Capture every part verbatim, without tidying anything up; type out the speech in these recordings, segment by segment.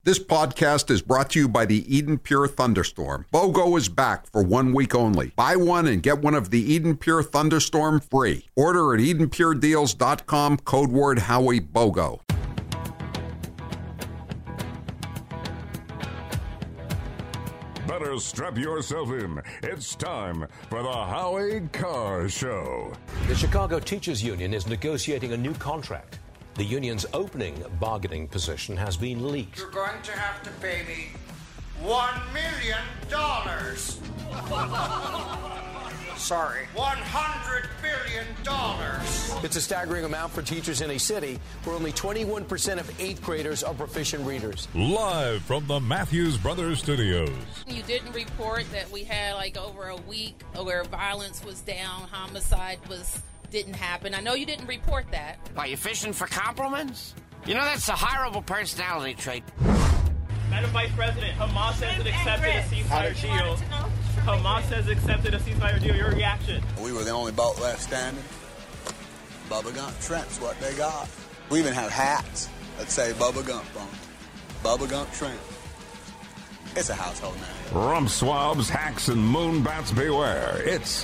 This podcast is brought to you by the Eden Pure Thunderstorm. BOGO is back for one week only. Buy one and get one of the Eden Pure Thunderstorm free. Order at eden pure deals dot com, code word Howie BOGO. Better strap yourself in. It's time for the Howie Carr Show. The Chicago Teachers Union is negotiating a new contract. The union's opening bargaining position has been leaked. You're going to have to pay me one million dollars. Sorry, one hundred billion dollars. It's a staggering amount for teachers in a city where only twenty-one percent of eighth graders are proficient readers. Live from the Matthews Brothers Studios. You didn't report that we had like over a week where violence was down, homicide was didn't happen. I know you didn't report that. Are you fishing for compliments? You know, that's a horrible personality trait. Madam Vice President, Hamas says it accepted a ceasefire deal. Hamas says it accepted a ceasefire deal. Your reaction? We were the only boat left standing. Bubba Gump Shrimp's what they got. We even have hats that say Bubba Gump on them. Bubba Gump Shrimp. It's a household name. Rump swabs, hacks, and moonbats beware. It's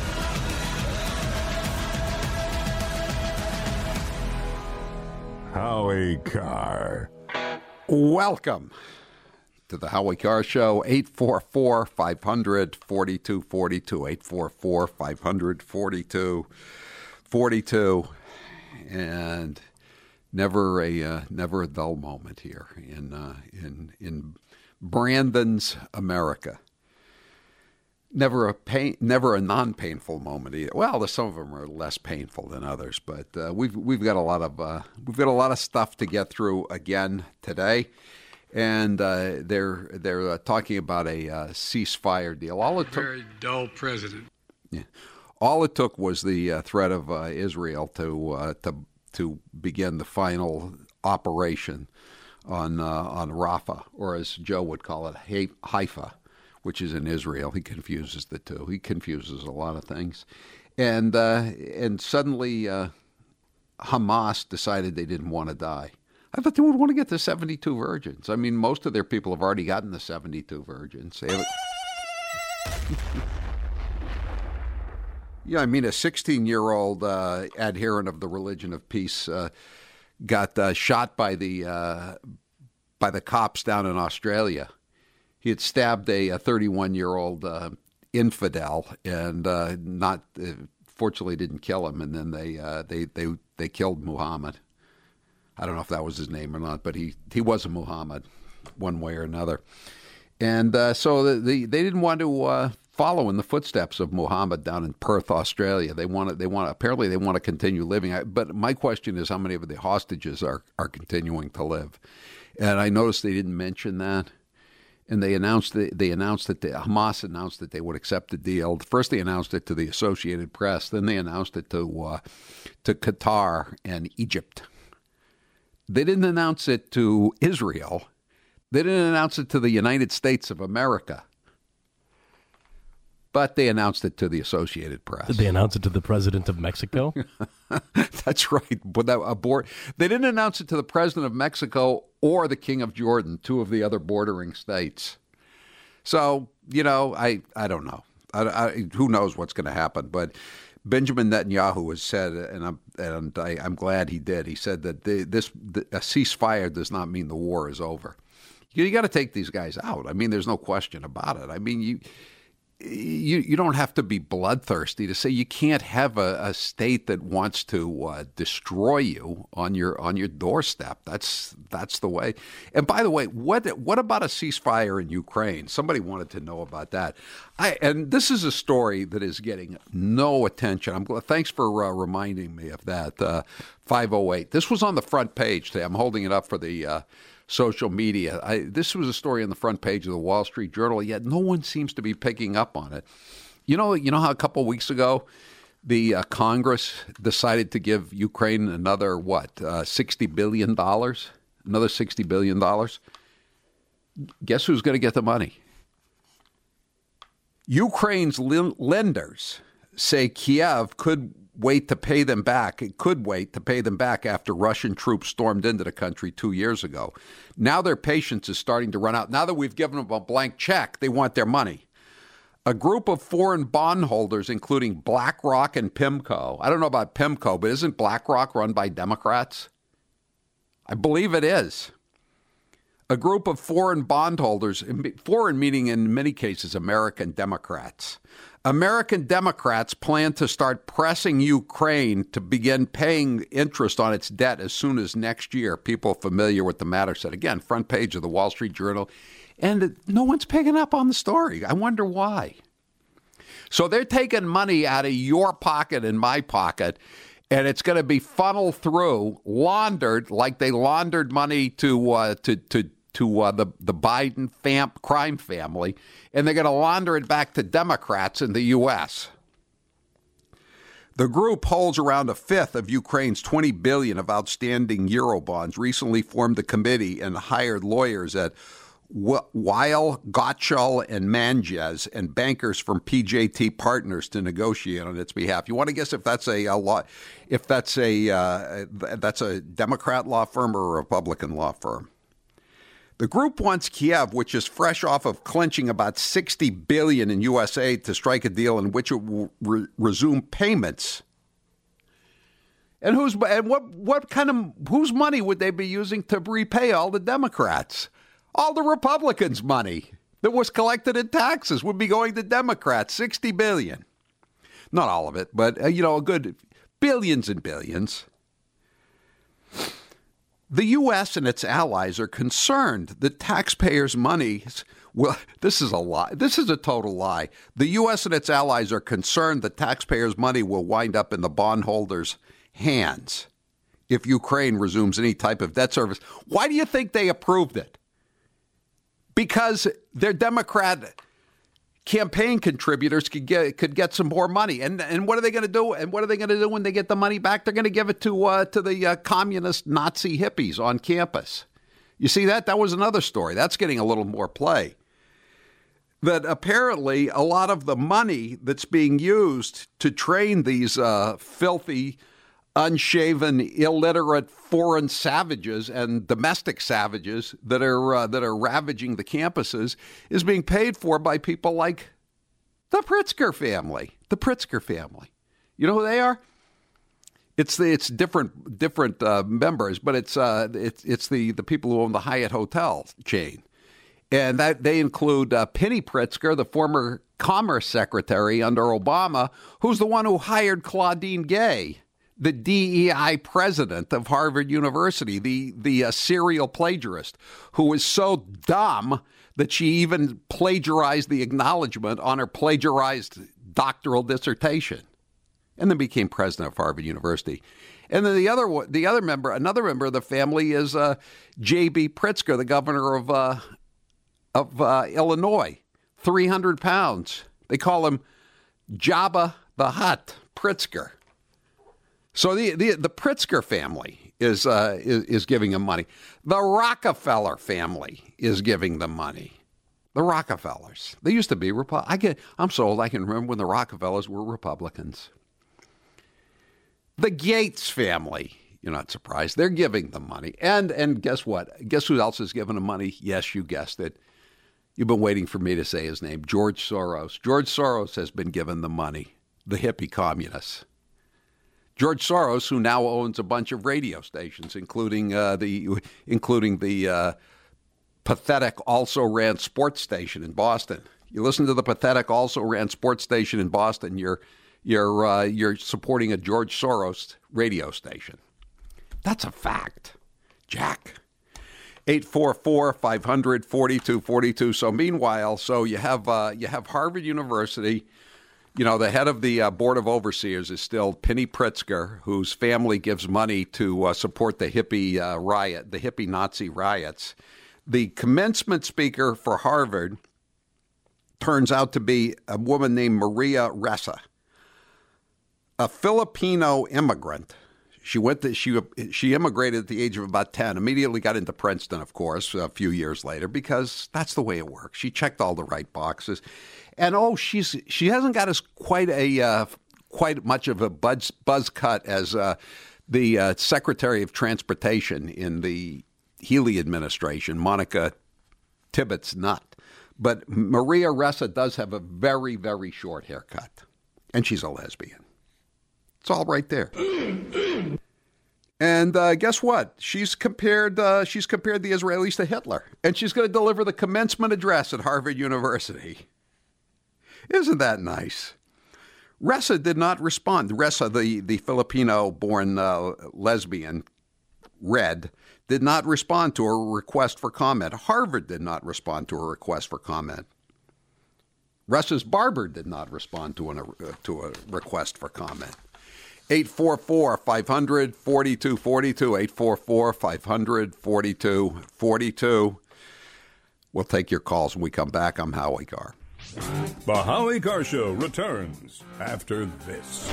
Howie Carr. Welcome to the Howie Carr Show. Eight four four, five hundred, forty-two forty-two. eight four four, five hundred, forty-two forty-two. And never a uh, never a dull moment here in uh, in in Brandon's America. Never a pain, never a non-painful moment either. Well, some of them are less painful than others, but uh, we've we've got a lot of uh, we've got a lot of stuff to get through again today, and uh, they're they're uh, talking about a uh, ceasefire deal. All it took, very dull president. Yeah, all it took was the uh, threat of uh, Israel to uh, to to begin the final operation on uh, on Rafah, or as Joe would call it, Haifa, which is in Israel. He confuses the two. He confuses a lot of things. And uh, and suddenly uh, Hamas decided they didn't want to die. I thought they would want to get the seventy-two virgins. I mean, most of their people have already gotten the seventy-two virgins. They yeah, I mean, a sixteen-year-old uh, adherent of the religion of peace uh, got uh, shot by the uh, by the cops down in Australia. He had stabbed a thirty-one-year-old uh, infidel, and uh, not uh, fortunately didn't kill him. And then they uh, they they they killed Muhammad. I don't know if that was his name or not, but he, he was a Muhammad, one way or another. And uh, so the, the they didn't want to uh, follow in the footsteps of Muhammad down in Perth, Australia. They want to, they want apparently they want to continue living. But my question is, how many of the hostages are are continuing to live? And I noticed they didn't mention that. And they announced that they announced that the, Hamas announced that they would accept the deal. First, they announced it to the Associated Press. Then they announced it to uh, to Qatar and Egypt. They didn't announce it to Israel. They didn't announce it to the United States of America. But they announced it to the Associated Press. Did they announce it to the president of Mexico? That's right. But that abort. They didn't announce it to the president of Mexico or the king of Jordan, two of the other bordering states. So, you know, I, I don't know. I, I, who knows what's going to happen? But Benjamin Netanyahu has said, and I'm and I, I'm glad he did. He said that the, this the, a ceasefire does not mean the war is over. You, you got to take these guys out. I mean, there's no question about it. I mean, you. You you don't have to be bloodthirsty to say you can't have a, a state that wants to uh, destroy you on your on your doorstep. That's that's the way. And by the way, what what about a ceasefire in Ukraine? Somebody wanted to know about that. I and this is a story that is getting no attention. I'm glad. Thanks for uh, reminding me of that. Uh, five oh eight. This was on the front page today. I'm holding it up for the. Uh, social media. I, this was a story on the front page of the Wall Street Journal, yet no one seems to be picking up on it. You know, you know how a couple of weeks ago, the uh, Congress decided to give Ukraine another, what, uh, sixty billion dollars? Another sixty billion dollars? Guess who's going to get the money? Ukraine's l- lenders say Kiev could wait to pay them back. It could wait to pay them back after Russian troops stormed into the country two years ago. Now their patience is starting to run out. Now that we've given them a blank check, they want their money. A group of foreign bondholders, including BlackRock and PIMCO. I don't know about PIMCO, but isn't BlackRock run by Democrats? I believe it is. A group of foreign bondholders, foreign meaning in many cases American Democrats. American Democrats plan to start pressing Ukraine to begin paying interest on its debt as soon as next year. People familiar with the matter said, again, front page of the Wall Street Journal. And no one's picking up on the story. I wonder why. So they're taking money out of your pocket and my pocket, and it's going to be funneled through, laundered like they laundered money to uh, to to to uh, the the Biden fam- crime family, and they're going to launder it back to Democrats in the U S. The group holds around a fifth of Ukraine's twenty billion dollars of outstanding Eurobonds. Recently formed a committee and hired lawyers at Weil, Gottschall, and Manges, and bankers from P J T Partners to negotiate on its behalf. You want to guess if that's a, a law, if that's a uh, that's a Democrat law firm or a Republican law firm? The group wants Kiev, which is fresh off of clinching about sixty billion dollars in U S aid, to strike a deal in which it will re- resume payments. And who's and what what kind of whose money would they be using to repay all the Democrats? All the Republicans' money that was collected in taxes would be going to Democrats, sixty billion dollars. Not all of it, but, uh, you know, a good billions and billions. The U S and its allies are concerned that taxpayers' money, well, this is a lie. This is a total lie. The U S and its allies are concerned that taxpayers' money will wind up in the bondholders' hands if Ukraine resumes any type of debt service. Why do you think they approved it? Because their Democrat campaign contributors could get could get some more money, and and what are they going to do? And what are they going to do when they get the money back? They're going to give it to uh, to the uh, communist Nazi hippies on campus. You see that? That was another story. That's getting a little more play. That apparently a lot of the money that's being used to train these uh, filthy, unshaven, illiterate foreign savages and domestic savages that are uh, that are ravaging the campuses is being paid for by people like the Pritzker family. The Pritzker family. You know who they are? It's the it's different different uh, members, but it's uh, it's it's the the people who own the Hyatt hotel chain, and that they include uh, Penny Pritzker, the former Commerce Secretary under Obama, who's the one who hired Claudine Gay, the D E I president of Harvard University, the the uh, serial plagiarist, who was so dumb that she even plagiarized the acknowledgement on her plagiarized doctoral dissertation, and then became president of Harvard University. And then the other the other member, another member of the family is uh, J B Pritzker, the governor of uh, of uh, Illinois, three hundred pounds. They call him Jabba the Hutt Pritzker. So the, the the Pritzker family is, uh, is is giving them money. The Rockefeller family is giving them money. The Rockefellers. They used to be Repu- I get. I'm so old I can remember when the Rockefellers were Republicans. The Gates family. You're not surprised. They're giving them money. And and guess what? Guess who else is giving them money? Yes, you guessed it. You've been waiting for me to say his name. George Soros. George Soros has been given the money. The hippie communists. George Soros, who now owns a bunch of radio stations, including uh, the including the uh, pathetic Also Ran sports station in Boston. You listen to the pathetic Also Ran sports station in Boston, you're you're uh, you're supporting a George Soros radio station. That's a fact, Jack. eight four four, five hundred, forty-two forty-two. So meanwhile, so you have uh, you have Harvard University. You know, the head of the uh, Board of Overseers is still Penny Pritzker, whose family gives money to uh, support the hippie uh, riot, the hippie Nazi riots. The commencement speaker for Harvard turns out to be a woman named Maria Ressa, a Filipino immigrant. She went to, she she immigrated at the age of about ten, immediately got into Princeton, of course, a few years later, because that's the way it works. She checked all the right boxes. And, oh, she's she hasn't got as quite a uh, quite much of a buzz, buzz cut as uh, the uh, Secretary of Transportation in the Healy administration, Monica Tibbetts Nutt. But Maria Ressa does have a very, very short haircut, and she's a lesbian. It's all right there. And uh, guess what? She's compared uh, she's compared the Israelis to Hitler, and she's going to deliver the commencement address at Harvard University. Isn't that nice? Ressa did not respond. Ressa, the, the Filipino-born uh, lesbian, Red, did not respond to a request for comment. Harvard did not respond to a request for comment. Ressa's barber did not respond to, an, uh, to a request for comment. eight four four, five hundred, forty-two forty-two, eight four four, five hundred, forty-two forty-two. We'll take your calls when we come back. I'm Howie Carr. The Howie Carr Show returns after this.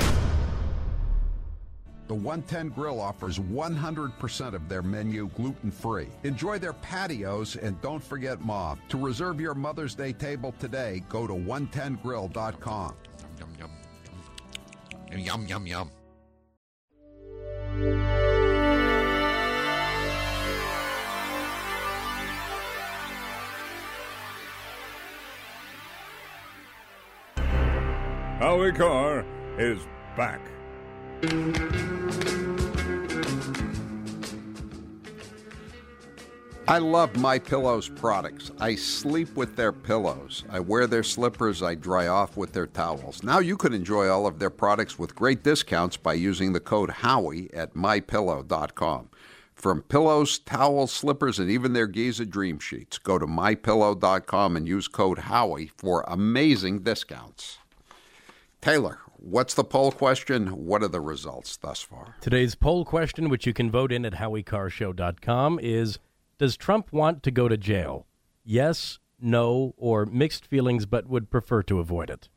The one ten Grill offers one hundred percent of their menu gluten-free. Enjoy their patios and don't forget Mom. To reserve your Mother's Day table today, go to one ten grill dot com. Yum, yum, yum. Yum, yum, yum. Howie Carr is back. I love MyPillow's products. I sleep with their pillows. I wear their slippers. I dry off with their towels. Now you can enjoy all of their products with great discounts by using the code Howie at my pillow dot com. From pillows, towels, slippers, and even their Giza Dream Sheets, go to my pillow dot com and use code Howie for amazing discounts. Taylor, what's the poll question? What are the results thus far? Today's poll question, which you can vote in at howie carr show dot com, is: does Trump want to go to jail? Yes, no, or mixed feelings, but would prefer to avoid it.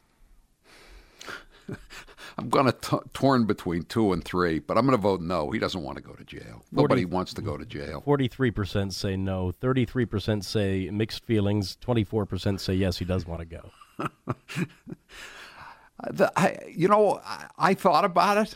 I'm going to torn between two and three, but I'm going to vote no. He doesn't want to go to jail. Nobody forty, wants to go to jail. forty-three percent say no. thirty-three percent say mixed feelings. twenty-four percent say yes, he does want to go. the, I, you know, I, I thought about it.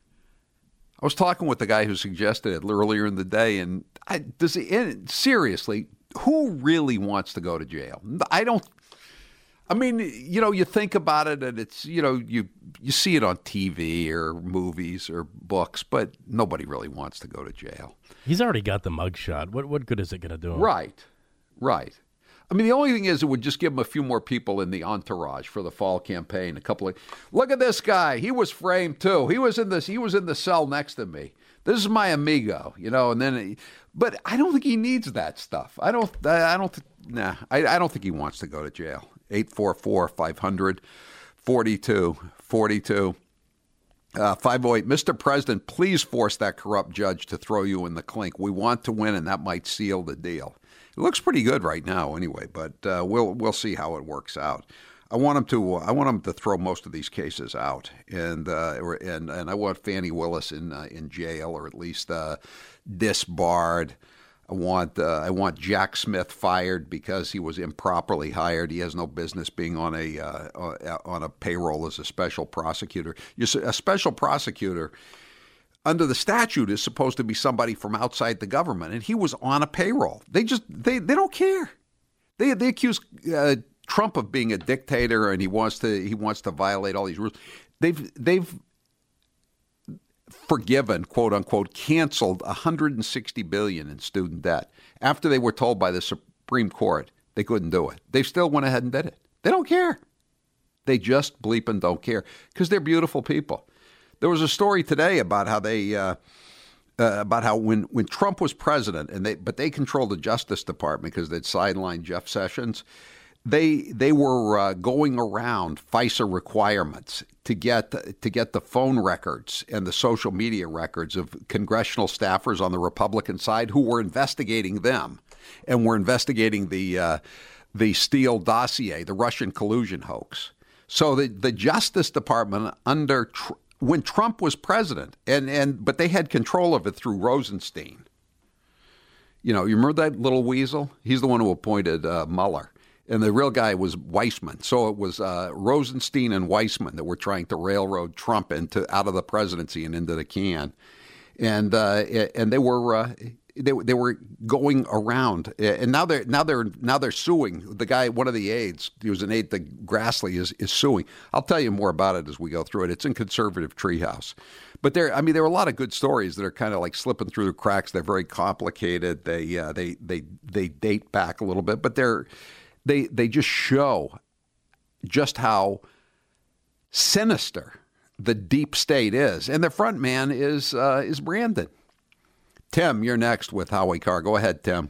I was talking with the guy who suggested it earlier in the day, and I, does he, and seriously, who really wants to go to jail? I don't. I mean, you know, you think about it, and it's, you know, you you see it on T V or movies or books, but nobody really wants to go to jail. He's already got the mugshot. What what good is it going to do him? Right, right. I mean, the only thing is it would just give him a few more people in the entourage for the fall campaign. A couple of, look at this guy. He was framed too. He was in this. He was in the cell next to me. This is my amigo, you know. And then, but I don't think he needs that stuff. I don't. I don't. Nah. I, I don't think he wants to go to jail. eight four four, five hundred, forty-two forty-two. Uh, five oh eight, Mister President, please force that corrupt judge to throw you in the clink. We want to win, and that might seal the deal. It looks pretty good right now, anyway, but uh, we'll we'll see how it works out. I want him to I want him to throw most of these cases out, and uh, or, and and I want Fannie Willis in uh, in jail, or at least uh, disbarred. I want uh, I want Jack Smith fired because he was improperly hired. He has no business being on a uh, on a payroll as a special prosecutor. You're a special prosecutor under the statute is supposed to be somebody from outside the government, and he was on a payroll. They just they, they don't care. They they accuse uh, Trump of being a dictator, and he wants to he wants to violate all these rules. They've they've forgiven, quote unquote, canceled one hundred sixty billion dollars in student debt after they were told by the Supreme Court they couldn't do it. They still went ahead and did it. They don't care. They just bleep and don't care because they're beautiful people. There was a story today about how they uh, uh, about how when, when Trump was president, and they but they controlled the Justice Department because they'd sidelined Jeff Sessions. They they were uh, going around FISA requirements to get to get the phone records and the social media records of congressional staffers on the Republican side who were investigating them, and were investigating the uh, the Steele dossier, the Russian collusion hoax. So the the Justice Department under Tr- when Trump was president, and and but they had control of it through Rosenstein. You know, you remember that little weasel? He's the one who appointed uh, Mueller. And the real guy was Weissman. So it was uh, Rosenstein and Weissman that were trying to railroad Trump into out of the presidency and into the can. And uh, and they were uh, they they were going around, and now they're now they're now they're suing the guy. One of the aides, he was an aide to Grassley, is is suing. I'll tell you more about it as we go through it. It's in Conservative Treehouse. But there, I mean, there are a lot of good stories that are kind of like slipping through the cracks. They're very complicated. They uh, they they they date back a little bit, but they're they they just show just how sinister the deep state is, and the front man is uh, is Brandon. Tim, you're next with Howie Carr. Go ahead, Tim.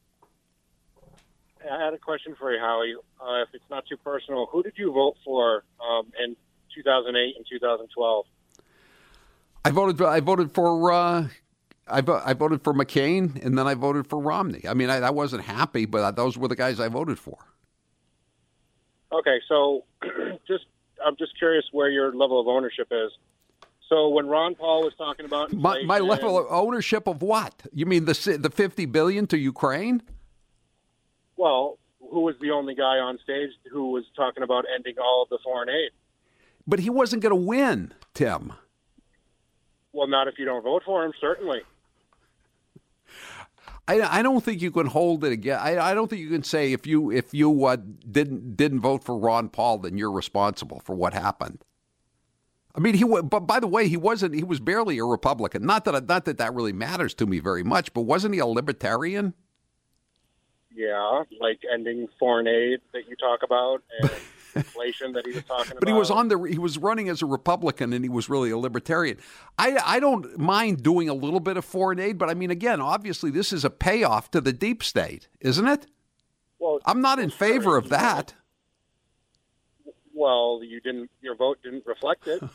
I had a question for you, Howie. Uh, if it's not too personal, who did you vote for um, in two thousand eight and two thousand twelve? I voted. I voted for. Uh, I, vo- I voted for McCain, and then I voted for Romney. I mean, I, I wasn't happy, but those were the guys I voted for. Okay, so just I'm just curious where your level of ownership is. So when Ron Paul was talking about my, my level of ownership of what? You mean the the fifty billion to Ukraine? Well, who was the only guy on stage who was talking about ending all of the foreign aid? But he wasn't going to win, Tim. Well, not if you don't vote for him, certainly. I, I don't think you can hold it again. I, I don't think you can say if you if you uh, didn't didn't vote for Ron Paul, then you're responsible for what happened. I mean, he. But by the way, he wasn't. He was barely a Republican. Not that not that that really matters to me very much. But wasn't he a libertarian? Yeah, like ending foreign aid that you talk about and inflation that he was talking about. But he was on the. He was running as a Republican, and he was really a libertarian. I I don't mind doing a little bit of foreign aid, but I mean, again, obviously, this is a payoff to the deep state, isn't it? Well, I'm not in favor of that. Well, you didn't. Your vote didn't reflect it.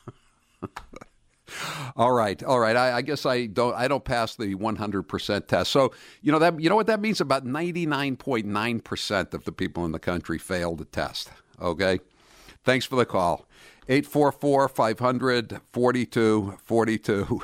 All right, all right. I, I guess I don't. I don't pass the one hundred percent test. So you know that. You know what that means? About ninety-nine point nine percent of the people in the country failed the test. Okay. Thanks for the call. eight four four, five hundred, forty-two forty-two.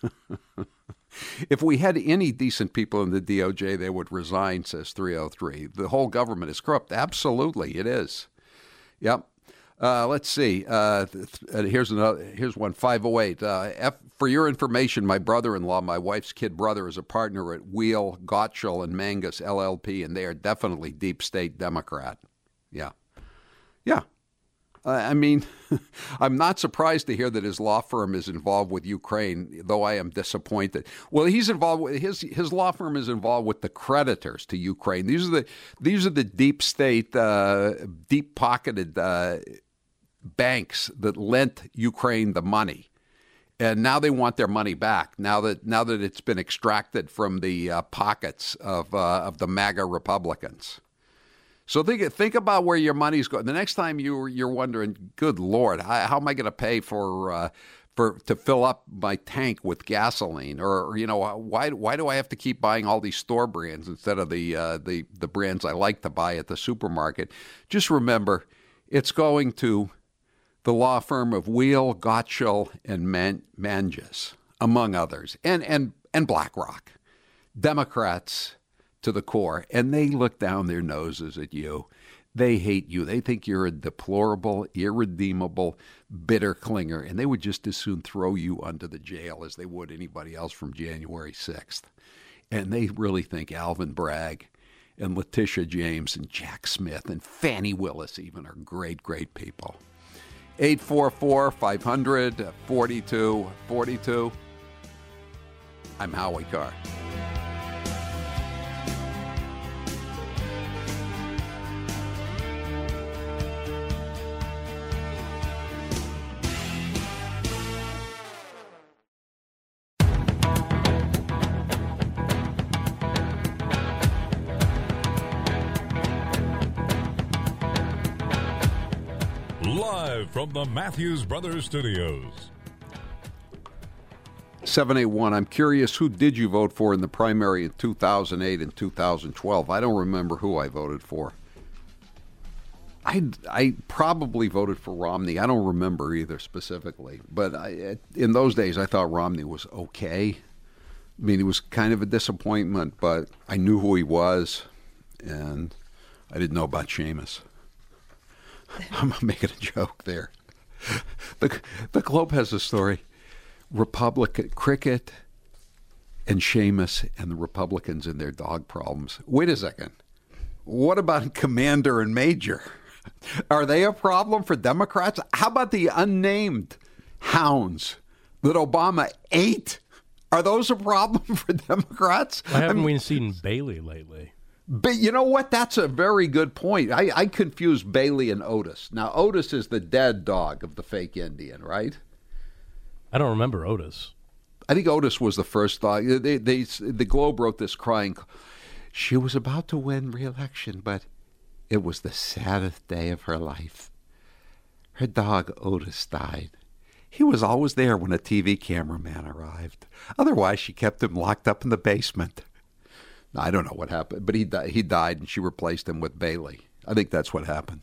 If we had any decent people in the D O J, they would resign, says three oh three. The whole government is corrupt. Absolutely, it is. Yep. Uh, let's see. Uh, th- here's another. Here's one. five oh eight. Uh, F, for your information, my brother-in-law, my wife's kid brother, is a partner at Wheel, Gottschall, and Mangus L L P, and they are definitely deep state Democrat. Yeah. Yeah. Uh, I mean, I'm not surprised to hear that his law firm is involved with Ukraine, though I am disappointed. Well, he's involved with his his law firm is involved with the creditors to Ukraine. These are the these are the deep state, uh, deep pocketed uh, banks that lent Ukraine the money, and now they want their money back. Now that now that it's been extracted from the uh, pockets of uh, of the MAGA Republicans. So think think about where your money's going. The next time you you're wondering, good Lord, how, how am I going to pay for uh, for to fill up my tank with gasoline, or, or you know why why do I have to keep buying all these store brands instead of the uh, the the brands I like to buy at the supermarket? Just remember, it's going to the law firm of Wheel, Gottschall, and Man- Mangus, among others, and and and BlackRock, Democrats to the core, and they look down their noses at you. They hate you. They think you're a deplorable, irredeemable, bitter clinger, and they would just as soon throw you under the jail as they would anybody else from January sixth. And they really think Alvin Bragg and Letitia James and Jack Smith and Fannie Willis even are great, great people. eight four four, five hundred, forty-two forty-two. I'm Howie Carr. Live from the Matthews Brothers Studios. seven eight one, I'm curious, who did you vote for in the primary in two thousand eight and two thousand twelve? I don't remember who I voted for. I, I probably voted for Romney. I don't remember either specifically. But I, in those days, I thought Romney was okay. I mean, he was kind of a disappointment, but I knew who he was, and I didn't know about Seamus. I'm making a joke there. The, the Globe has a story. Republican cricket and Seamus and the Republicans and their dog problems. Wait a second. What about Commander and Major? Are they a problem for Democrats? How about the unnamed hounds that Obama ate? Are those a problem for Democrats? Why haven't I mean, we seen Bailey lately? But you know what? That's a very good point. I, I confuse Bailey and Otis. Now, Otis is the dead dog of the fake Indian, right? I don't remember Otis. I think Otis was the first dog. They, they, the Globe wrote this crying. She was about to win re-election, but it was the saddest day of her life. Her dog, Otis, died. He was always there when a T V cameraman arrived. Otherwise, she kept him locked up in the basement. Now, I don't know what happened, but he, di- he died, and she replaced him with Bailey. I think that's what happened.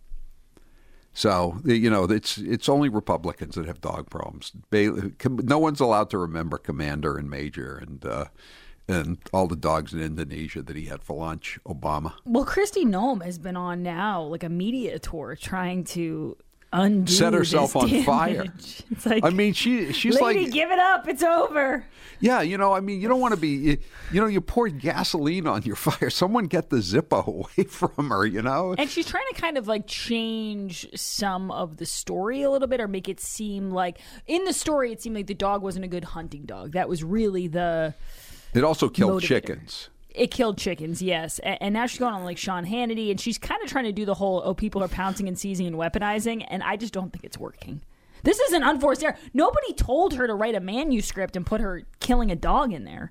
So, you know, it's it's only Republicans that have dog problems. Bailey, no one's allowed to remember Commander and Major and uh, and all the dogs in Indonesia that he had for lunch, Obama. Well, Kristi Noem has been on now, like a media tour, trying to undo set herself this on damage. fire. It's like, I mean, she she's lady, like, give it up. It's over. Yeah, you know, I mean, you don't want to be, you, you know, you poured gasoline on your fire. Someone get the Zippo away from her, you know? And she's trying to kind of like change some of the story a little bit, or make it seem like, in the story, it seemed like the dog wasn't a good hunting dog. That was really the... It also killed motivator. chickens. It killed chickens, yes. And, and now she's going on like Sean Hannity, and she's kind of trying to do the whole, oh, people are pouncing and seizing and weaponizing, and I just don't think it's working. This is an unforced error. Nobody told her to write a manuscript and put her killing a dog in there.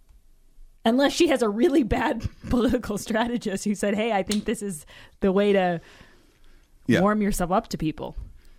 Unless she has a really bad political strategist who said, hey, I think this is the way to yeah. warm yourself up to people.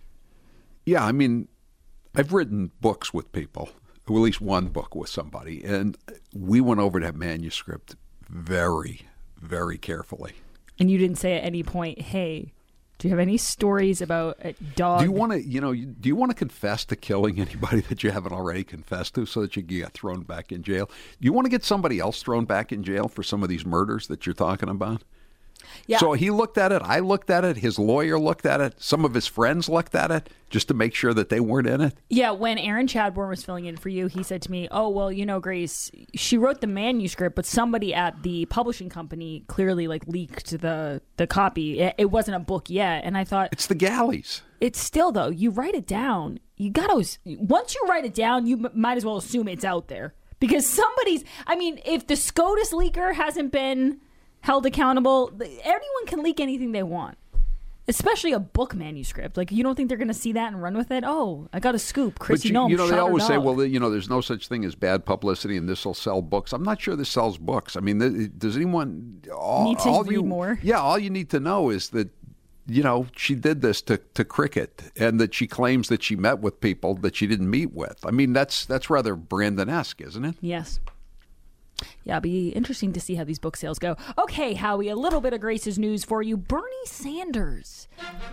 Yeah, I mean, I've written books with people, or at least one book with somebody, and we went over that manuscript very, very carefully. And you didn't say at any point, hey, do you have any stories about a dog? Do you want to, you know, do you want to confess to killing anybody that you haven't already confessed to so that you get thrown back in jail? Do you want to get somebody else thrown back in jail for some of these murders that you're talking about? Yeah. So he looked at it. I looked at it. His lawyer looked at it. Some of his friends looked at it just to make sure that they weren't in it. Yeah. When Aaron Chadbourne was filling in for you, he said to me, oh, well, you know, Grace, she wrote the manuscript, but somebody at the publishing company clearly like leaked the, the copy. It, it wasn't a book yet. And I thought, it's the galleys. It's still, though, you write it down. You got to, once you write it down, you m- might as well assume it's out there. Because somebody's, I mean, if the SCOTUS leaker hasn't been held accountable, anyone can leak anything they want, especially a book manuscript. Like, you don't think they're going to see that and run with it? Oh, I got a scoop. Kristi you, Noem you know, shot they always her say, dog. well, you know, there's no such thing as bad publicity, and this will sell books. I'm not sure this sells books. I mean, th- does anyone all, need to all read you, more? Yeah, all you need to know is that, you know, she did this to, to cricket, and that she claims that she met with people that she didn't meet with. I mean, that's that's rather Brandon-esque, isn't it? Yes. Yeah, it'll be interesting to see how these book sales go. Okay, Howie, a little bit of Grace's news for you. Bernie Sanders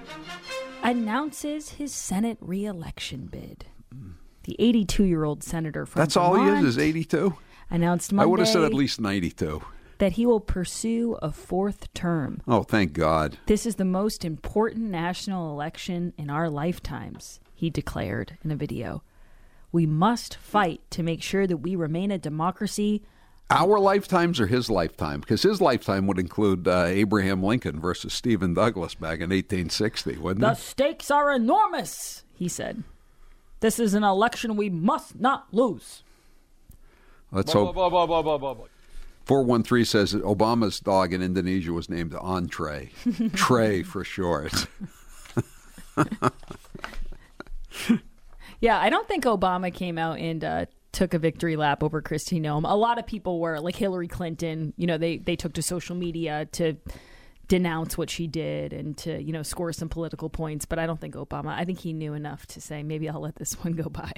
announces his Senate re-election bid. The eighty-two-year-old senator from That's all Vermont he is, is eighty-two? announced Monday I would have said at least ninety-two. that he will pursue a fourth term. Oh, thank God. This is the most important national election in our lifetimes, he declared in a video. We must fight to make sure that we remain a democracy. Our lifetimes or his lifetime? Because his lifetime would include uh, Abraham Lincoln versus Stephen Douglas back in eighteen sixty, wouldn't The it? stakes are enormous, he said. This is an election we must not lose. Let's Blah, hope. blah, blah, blah, blah, blah, blah. four one three says that Obama's dog in Indonesia was named Entree. Trey for short. Yeah, I don't think Obama came out and uh, took a victory lap over Kristi Noem. A lot of people were, like Hillary Clinton, you know, they, they took to social media to denounce what she did and to, you know, score some political points. But I don't think Obama, I think he knew enough to say, maybe I'll let this one go by.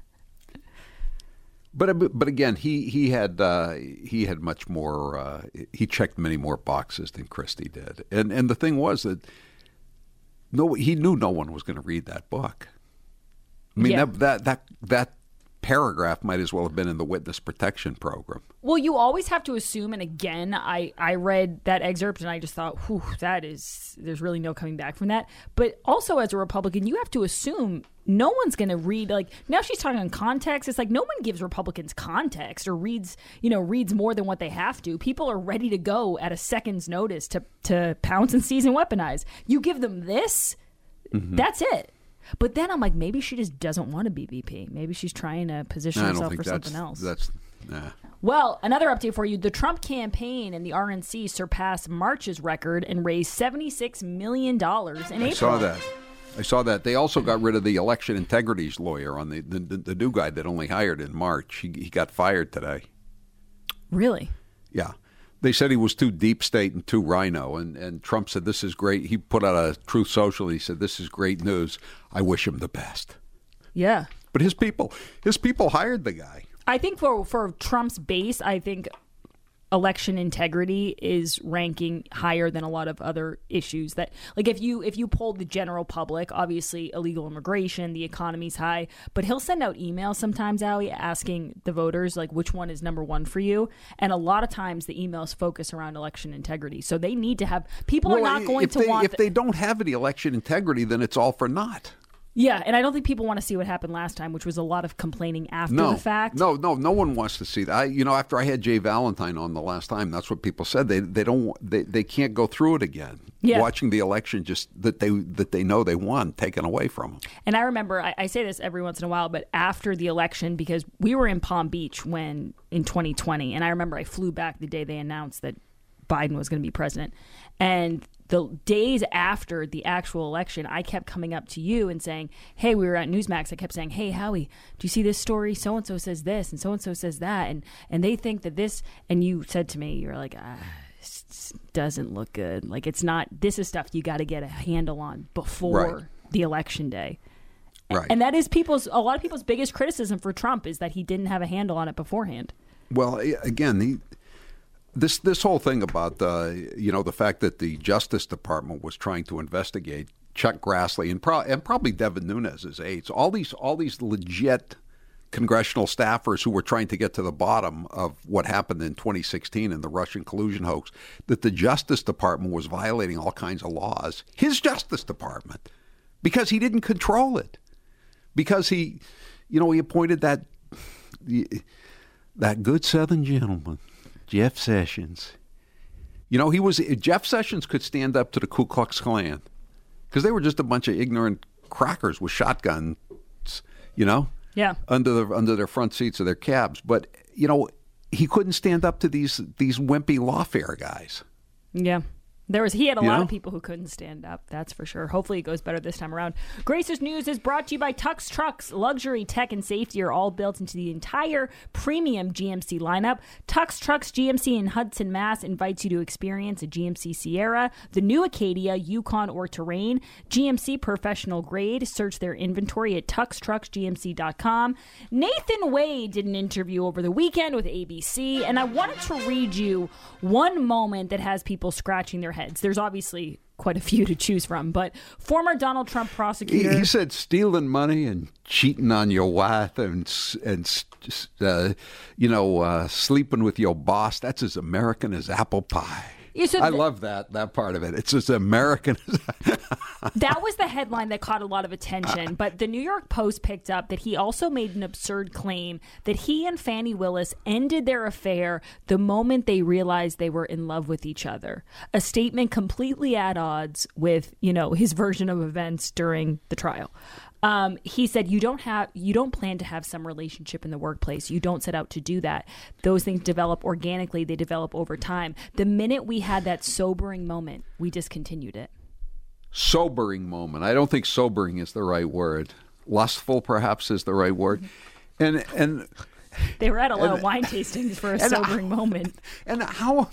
But but again, he he had uh, he had much more. Uh, he checked many more boxes than Christie did, and and the thing was that no, he knew no one was going to read that book. I mean Yeah. that that that that paragraph might as well have been in the witness protection program. Well, you always have to assume, and again, I, I read that excerpt and I just thought, whew, that is, there's really no coming back from that. But also as a Republican, you have to assume no one's going to read, like, now she's talking on context. It's like no one gives Republicans context or reads, you know, reads more than what they have to. People are ready to go at a second's notice to, to pounce and seize and weaponize. You give them this, mm-hmm. that's it. But then I'm like, maybe she just doesn't want to be V P. Maybe she's trying to position I don't herself think for that's, something else. That's, nah. Well, another update for you. The Trump campaign and the R N C surpassed March's record and raised seventy-six million dollars in I April. saw that. I saw that. They also got rid of the election integrities lawyer on the, the, the, the new guy that only hired in March. He, he got fired today. Really? Yeah. They said he was too deep state and too rhino, and, and Trump said, this is great. He put out a Truth Social. He said, this is great news. I wish him the best. Yeah. But his people, his people hired the guy. I think for, for Trump's base, I think election integrity is ranking higher than a lot of other issues that, like, if you if you polled the general public, obviously illegal immigration, the economy's high, but he'll send out emails sometimes, Allie, asking the voters, like, which one is number one for you, and a lot of times the emails focus around election integrity, so they need to have, people well, are not going if to they, want if the, they don't have any election integrity, then it's all for naught. Yeah, and I don't think people want to see what happened last time, which was a lot of complaining after no, the fact. No, no, no one wants to see that. I, you know, after I had Jay Valentine on the last time, that's what people said. They they don't they, they can't go through it again. Yeah. Watching the election just that they that they know they won taken away from them. And I remember, I, I say this every once in a while, but after the election, because we were in Palm Beach when in twenty twenty, and I remember I flew back the day they announced that Biden was going to be president, and the days after the actual election, I kept coming up to you and saying, hey, we were at Newsmax. I kept saying, hey, Howie, do you see this story? So-and-so says this and so-and-so says that. And, and they think that this, and you said to me, you're like, ah, this doesn't look good. Like, it's not, this is stuff you got to get a handle on before right. the election day. Right. And that is people's, a lot of people's biggest criticism for Trump is that he didn't have a handle on it beforehand. Well, again, he... This this whole thing about uh, you know the fact that the Justice Department was trying to investigate Chuck Grassley and, pro- and probably Devin Nunes' aides, all these all these legit congressional staffers who were trying to get to the bottom of what happened in twenty sixteen in the Russian collusion hoax, that the Justice Department was violating all kinds of laws. His Justice Department, because he didn't control it, because he, you know, he appointed that that good Southern gentleman, Jeff Sessions. You know, he was Jeff Sessions could stand up to the Ku Klux Klan because they were just a bunch of ignorant crackers with shotguns, you know, yeah, under the under their front seats of their cabs. But you know, he couldn't stand up to these these wimpy lawfare guys. Yeah. There was he had a You lot know? of people who couldn't stand up, that's for sure. Hopefully it goes better this time around. Grace's News is brought to you by Tux Trucks. Luxury, tech, and safety are all built into the entire premium G M C lineup. Tux Trucks G M C in Hudson, Mass invites you to experience a G M C Sierra, the new Acadia, Yukon, or Terrain. G M C professional grade. Search their inventory at tux trucks g m c dot com. Nathan Wade did an interview over the weekend with A B C, and I wanted to read you one moment that has people scratching their heads. There's obviously quite a few to choose from, but former Donald Trump prosecutor... He, he said stealing money and cheating on your wife and, and uh, you know, uh, sleeping with your boss, that's as American as apple pie. Yeah, so I th- love that, that part of it. It's as American as... That was the headline that caught a lot of attention, but the New York Post picked up that he also made an absurd claim that he and Fannie Willis ended their affair the moment they realized they were in love with each other. A statement completely at odds with, you know, his version of events during the trial. Um, he said, you don't have, you don't plan to have some relationship in the workplace. You don't set out to do that. Those things develop organically. They develop over time. The minute we had that sobering moment, we discontinued it. Sobering moment. I don't think sobering is the right word. Lustful, perhaps, is the right word. And and they were at a lot and, of wine tastings for a and, sobering moment. And how?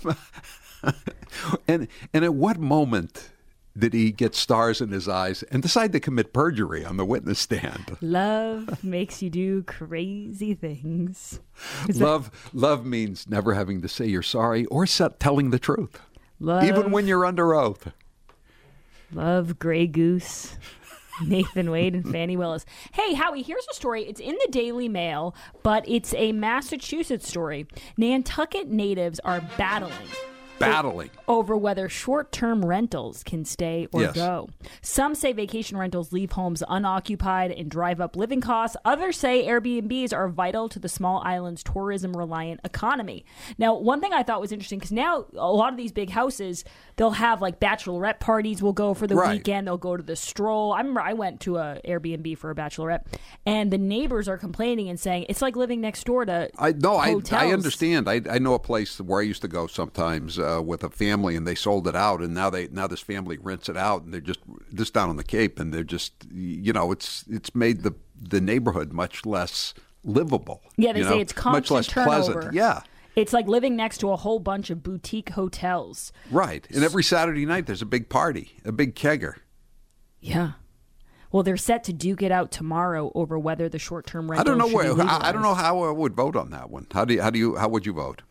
and and at what moment did he get stars in his eyes and decide to commit perjury on the witness stand? Love makes you do crazy things. Is love that... love means never having to say you're sorry or set, telling the truth, love, even when you're under oath. Love, Grey Goose. Nathan Wade and Fannie Willis. Hey, Howie, here's a story. It's in the Daily Mail, but it's a Massachusetts story. Nantucket natives are battling. Battling. Over whether short-term rentals can stay or Yes. go. Some say vacation rentals leave homes unoccupied and drive up living costs. Others say Airbnbs are vital to the small island's tourism-reliant economy. Now, one thing I thought was interesting, because now a lot of these big houses, they'll have like bachelorette parties will go for the Right. weekend. They'll go to the stroll. I remember I went to a Airbnb for a bachelorette, and the neighbors are complaining and saying it's like living next door to I no, I hotels. I understand. I I know a place where I used to go sometimes uh, with a family, and they sold it out, and now they now this family rents it out, and they're just this down on the Cape, and they're just you know it's it's made the the neighborhood much less livable. Yeah, they you say know? it's constant much less turnover. pleasant. Yeah. It's like living next to a whole bunch of boutique hotels. Right. And every Saturday night there's a big party, a big kegger. Yeah. Well, they're set to duke it out tomorrow over whether the short-term rental. I don't know should be where I, I don't know legalized. how I would vote on that one. How do you how do you how would you vote?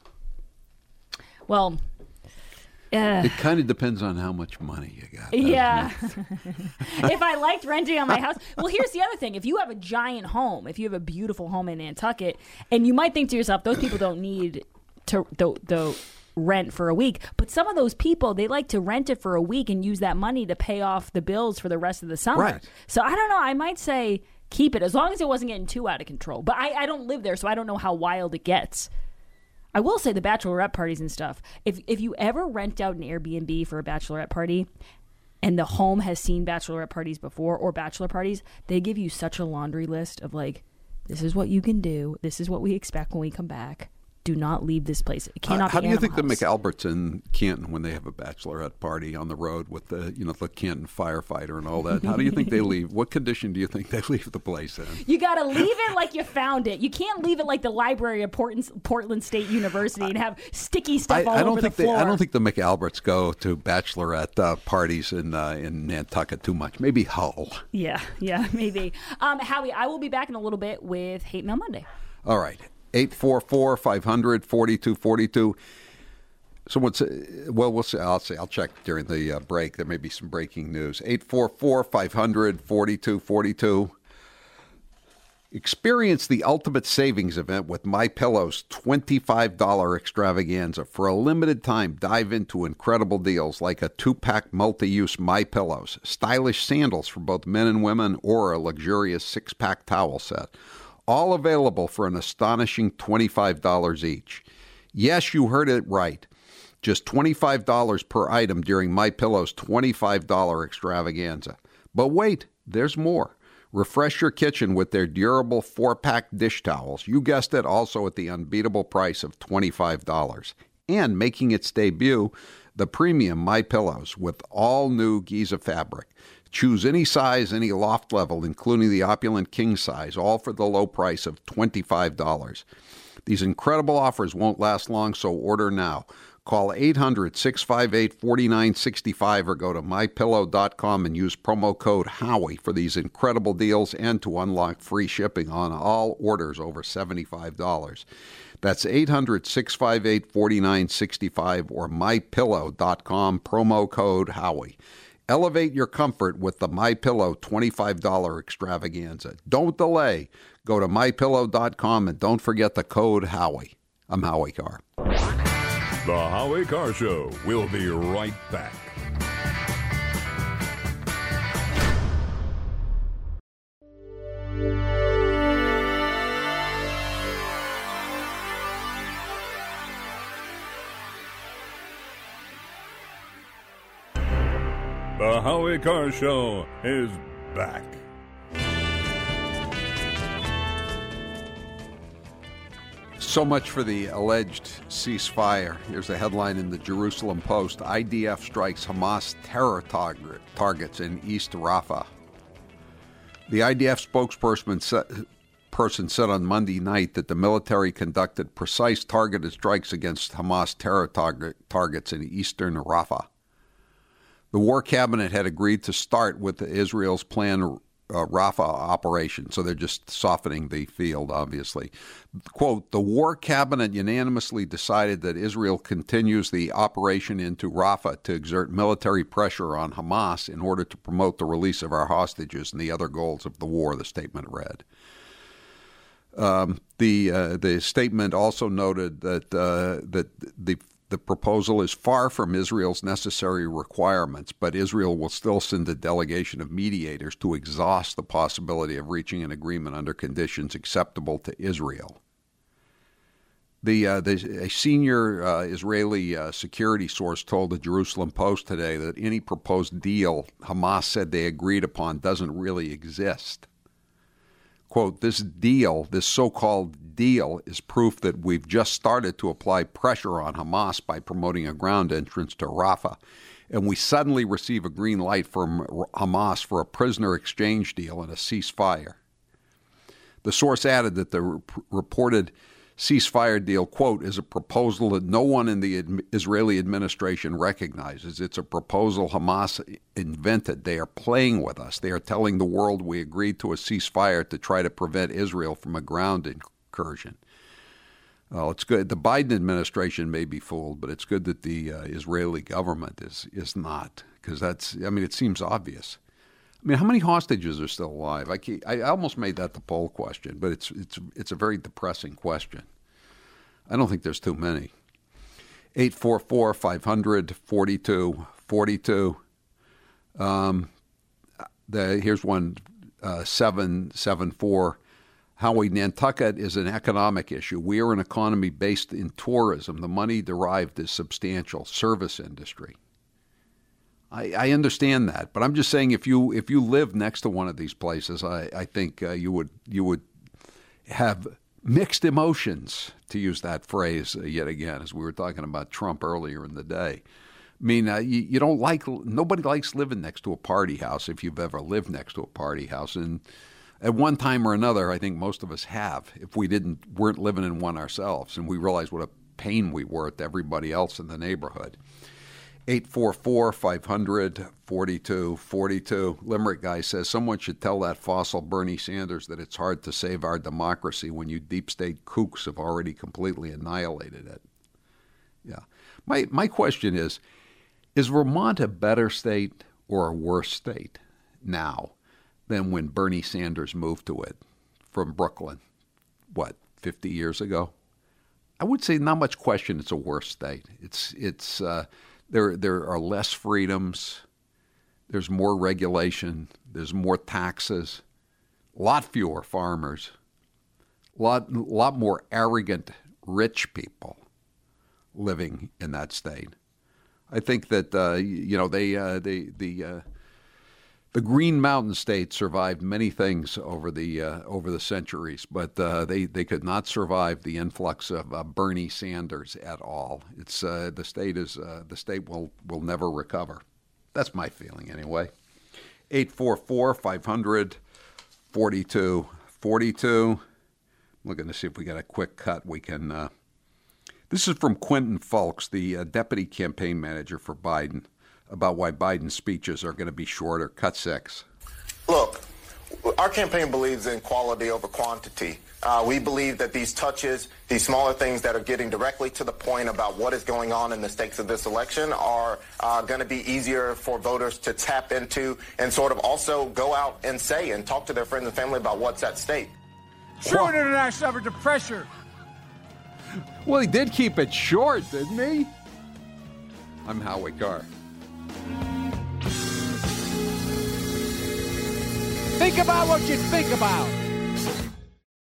Well, uh, It kind of depends on how much money you got. yeah. If I liked renting on my house, well, here's the other thing: if you have a giant home, if you have a beautiful home in Nantucket, and you might think to yourself, those people don't need to the the rent for a week, but some of those people, they like to rent it for a week and use that money to pay off the bills for the rest of the summer. Right. So I don't know. I might say keep it as long as it wasn't getting too out of control. But I, I don't live there, so I don't know how wild it gets. I will say the bachelorette parties and stuff. If if you ever rent out an Airbnb for a bachelorette party and the home has seen bachelorette parties before or bachelor parties, they give you such a laundry list of like, this is what you can do. This is what we expect when we come back. Do not leave this place. It cannot Uh, how be do you think the animals. McAlberts in Canton, when they have a bachelorette party on the road with the you know the Canton firefighter and all that, how do you think they leave? What condition do you think they leave the place in? You got to leave it like you found it. You can't leave it like the library of Portland, Portland State University and have sticky stuff I, all I don't over think the they, floor. I don't think the McAlberts go to bachelorette uh, parties in uh, in Nantucket too much. Maybe Hull. Yeah, yeah, maybe. Um, Howie, I will be back in a little bit with Hate Mail Monday. All right. eight four four, five hundred, forty-two forty-two. Someone say, well, we'll see. I'll say, I'll check during the uh, break. There may be some breaking news. eight four four, five hundred, forty-two forty-two. Experience the ultimate savings event with MyPillow's twenty-five dollars extravaganza. For a limited time, dive into incredible deals like a two-pack multi-use MyPillows, stylish sandals for both men and women, or a luxurious six-pack towel set. All available for an astonishing twenty-five dollars each. Yes, you heard it right. Just twenty-five dollars per item during MyPillow's twenty-five dollars extravaganza. But wait, there's more. Refresh your kitchen with their durable four-pack dish towels. You guessed it, also at the unbeatable price of twenty-five dollars. And making its debut, the premium MyPillows with all new Giza fabric. Choose any size, any loft level, including the opulent king size, all for the low price of twenty-five dollars. These incredible offers won't last long, so order now. Call eight hundred, six five eight, four nine six five or go to my pillow dot com and use promo code Howie for these incredible deals and to unlock free shipping on all orders over seventy-five dollars. That's eight hundred, six five eight, four nine six five or my pillow dot com, promo code Howie. Elevate your comfort with the MyPillow twenty-five dollars extravaganza. Don't delay. Go to my pillow dot com and don't forget the code Howie. I'm Howie Carr. The Howie Carr Show. We'll be right back. The Howie Carr Show is back. So much for the alleged ceasefire. Here's a headline in the Jerusalem Post. I D F strikes Hamas terror target, targets in East Rafah. The I D F spokesperson said, person said on Monday night that the military conducted precise targeted strikes against Hamas terror target, targets in eastern Rafah. The War Cabinet had agreed to start with Israel's planned uh, Rafah operation. So they're just softening the field, obviously. Quote, the war cabinet unanimously decided that Israel continues the operation into Rafah to exert military pressure on Hamas in order to promote the release of our hostages and the other goals of the war, the statement read. Um, the uh, the statement also noted that uh, that the the proposal is far from Israel's necessary requirements, but Israel will still send a delegation of mediators to exhaust the possibility of reaching an agreement under conditions acceptable to Israel. The, uh, the a senior uh, Israeli uh, security source told the Jerusalem Post today that any proposed deal Hamas said they agreed upon doesn't really exist. Quote, this deal, this so-called deal, is proof that we've just started to apply pressure on Hamas by promoting a ground entrance to Rafah, and we suddenly receive a green light from Hamas for a prisoner exchange deal and a ceasefire. The source added that the re- reported ceasefire deal, quote, is a proposal that no one in the ad- Israeli administration recognizes. It's a proposal Hamas invented. They are playing with us. They are telling the world we agreed to a ceasefire to try to prevent Israel from a ground incursion. Well, it's good. The Biden administration may be fooled, but it's good that the uh, Israeli government is is not, because that's, I mean, it seems obvious. I mean, how many hostages are still alive? I, can't, I almost made that the poll question, but it's it's it's a very depressing question. I don't think there's too many. eight four four, five hundred, forty-two forty-two. Um, the, here's one, uh, seven seven four. Howie, Nantucket is an economic issue. We are an economy based in tourism. The money derived is substantial. Service industry. I, I understand that, but I'm just saying if you if you live next to one of these places, I, I think uh, you would you would have mixed emotions, to use that phrase uh, yet again, as we were talking about Trump earlier in the day. I mean, uh, you, you don't like nobody likes living next to a party house if you've ever lived next to a party house, and at one time or another, I think most of us have. If we didn't weren't living in one ourselves, and we realized what a pain we were to everybody else in the neighborhood. eight four four, five hundred, forty-two forty-two. Limerick guy says, someone should tell that fossil Bernie Sanders that it's hard to save our democracy when you deep state kooks have already completely annihilated it. Yeah. My my question is, is Vermont a better state or a worse state now than when Bernie Sanders moved to it from Brooklyn, what, fifty years ago? I would say not much question it's a worse state. It's it's uh, There there are less freedoms, there's more regulation, there's more taxes, a lot fewer farmers, a lot, lot more arrogant rich people living in that state. I think that, uh, you know, they, uh, they, the uh, the Green Mountain State survived many things over the uh, over the centuries, but uh, they they could not survive the influx of uh, Bernie Sanders at all. It's uh, the state is uh, the state will will never recover. That's my feeling anyway. eight four four, five hundred, forty-two forty-two. I'm looking to see if we got a quick cut we can. Uh... This is from Quentin Fulks, the uh, deputy campaign manager for Biden, about why Biden's speeches are going to be shorter. Cut six. Look, our campaign believes in quality over quantity. Uh, we believe that these touches, these smaller things that are getting directly to the point about what is going on in the stakes of this election are uh, going to be easier for voters to tap into and sort of also go out and say and talk to their friends and family about what's at stake. True international effort to pressure. Well, he did keep it short, didn't he? I'm Howie Carr. Think about what you think about.